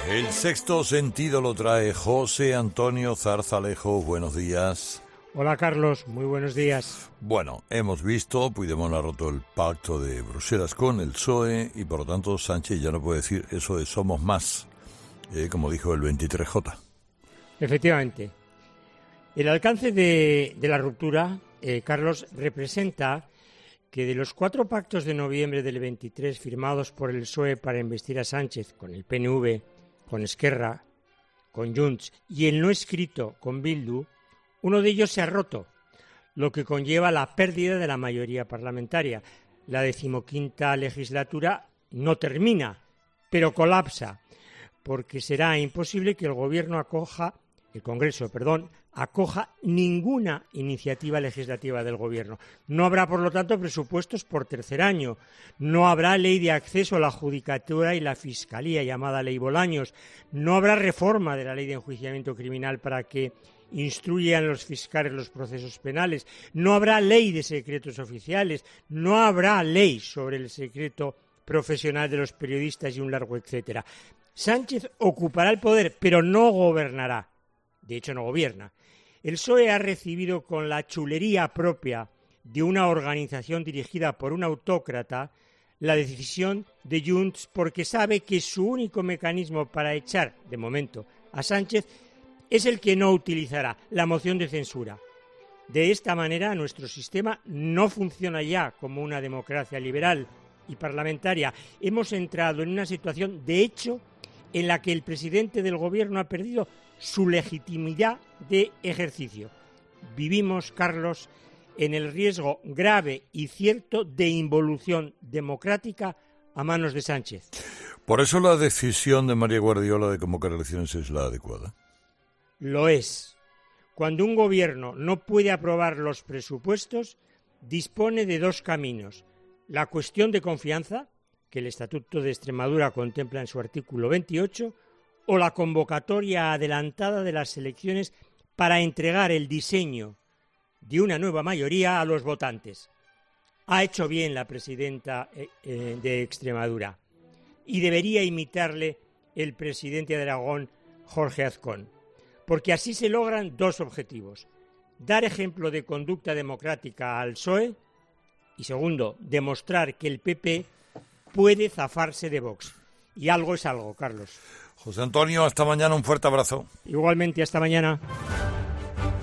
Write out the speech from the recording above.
El sexto sentido lo trae José Antonio Zarzalejo. Buenos días. Hola Carlos, muy buenos días. Bueno, hemos visto, Puigdemont ha roto el pacto de Bruselas con el PSOE y por lo tanto Sánchez ya no puede decir eso de somos más, como dijo el 23J. Efectivamente. El alcance de la ruptura, Carlos, representa que de los 4 pactos de noviembre del 23 firmados por el PSOE para investir a Sánchez con el PNV, con Esquerra, con Junts y el no escrito con Bildu, uno de ellos se ha roto, lo que conlleva la pérdida de la mayoría parlamentaria. La 15ª legislatura no termina, pero colapsa, porque será imposible que el Congreso acoja ninguna iniciativa legislativa del Gobierno. No habrá, por lo tanto, presupuestos por tercer año. No habrá ley de acceso a la judicatura y la fiscalía, llamada Ley Bolaños. No habrá reforma de la ley de enjuiciamiento criminal para que instruyan los fiscales los procesos penales. No habrá ley de secretos oficiales. No habrá ley sobre el secreto profesional de los periodistas y un largo etcétera. Sánchez ocupará el poder, pero no gobernará. De hecho, no gobierna. El PSOE ha recibido con la chulería propia de una organización dirigida por un autócrata la decisión de Junts porque sabe que su único mecanismo para echar, de momento, a Sánchez es el que no utilizará, la moción de censura. De esta manera, nuestro sistema no funciona ya como una democracia liberal y parlamentaria. Hemos entrado en una situación, de hecho, en la que el presidente del Gobierno ha perdido su legitimidad de ejercicio. Vivimos, Carlos, en el riesgo grave y cierto de involución democrática a manos de Sánchez. ¿Por eso la decisión de María Guardiola de convocar elecciones es la adecuada? Lo es. Cuando un gobierno no puede aprobar los presupuestos, dispone de 2 caminos. La cuestión de confianza, que el Estatuto de Extremadura contempla en su artículo 28, o la convocatoria adelantada de las elecciones para entregar el diseño de una nueva mayoría a los votantes. Ha hecho bien la presidenta de Extremadura y debería imitarle el presidente de Aragón, Jorge Azcón, porque así se logran 2 objetivos: dar ejemplo de conducta democrática al PSOE y, segundo, demostrar que el PP puede zafarse de Vox. Y algo es algo, Carlos. José Antonio, hasta mañana, un fuerte abrazo. Igualmente, hasta mañana.